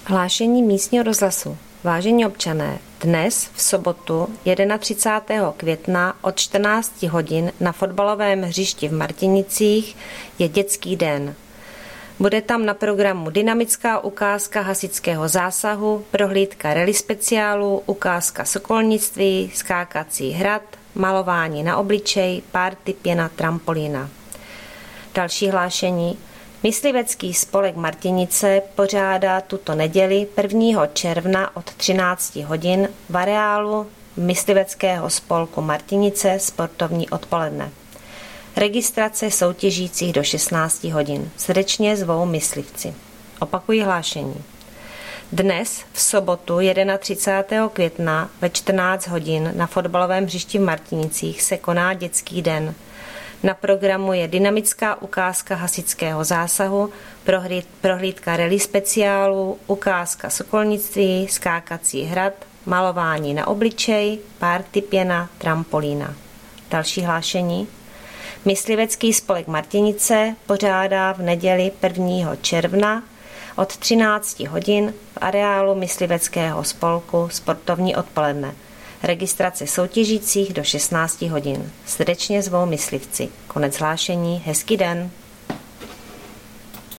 Hlášení místního rozhlasu. Vážení občané, dnes v sobotu 31. května od 14 hodin na fotbalovém hřišti v Martinicích je dětský den. Bude tam na programu dynamická ukázka hasičského zásahu, prohlídka rally speciálu, ukázka sokolnictví, skákací hrad, malování na obličej, party, pěna, trampolína. Další hlášení. Myslivecký spolek Martinice pořádá tuto neděli 1. června od 13 hodin v areálu Mysliveckého spolku Martinice sportovní odpoledne. Registrace soutěžících do 16 hodin. Srdečně zvou myslivci. Opakují hlášení. Dnes v sobotu 31. května ve 14 hodin na fotbalovém hřišti v Martinicích se koná dětský den. Na programu je dynamická ukázka hasičského zásahu, prohlídka rally speciálu, ukázka sokolnictví, skákací hrad, malování na obličej, party, pěna, trampolína. Další hlášení. Myslivecký spolek Martinice pořádá v neděli 1. června od 13 hodin v areálu Mysliveckého spolku sportovní odpoledne. Registrace soutěžících do 16 hodin. Srdečně zvou myslivci. Konec hlášení. Hezký den.